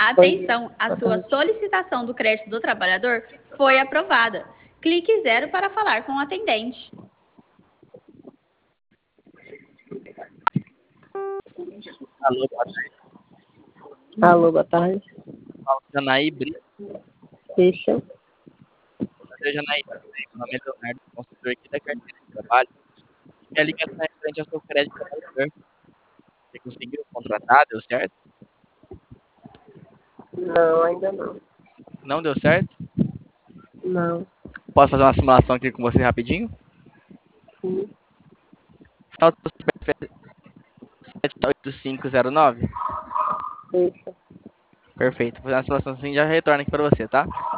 Atenção, a sua solicitação do crédito do trabalhador foi aprovada. Clique 0 para falar com o atendente. Alô, boa tarde. Alô, boa tarde. Fala, Janaí Brito. Isso. Janaí, meu nome é Leonardo, consultor aqui da carteira de trabalho. Minha ligação é referente ao seu crédito trabalhador. Você conseguiu contratar? Deu certo? Não, ainda não. Não deu certo? Não. Posso fazer uma simulação aqui com você rapidinho? Sim. Final do CPF 78509? Isso. Perfeito. Vou fazer uma simulação assim e já retorno aqui para você, tá?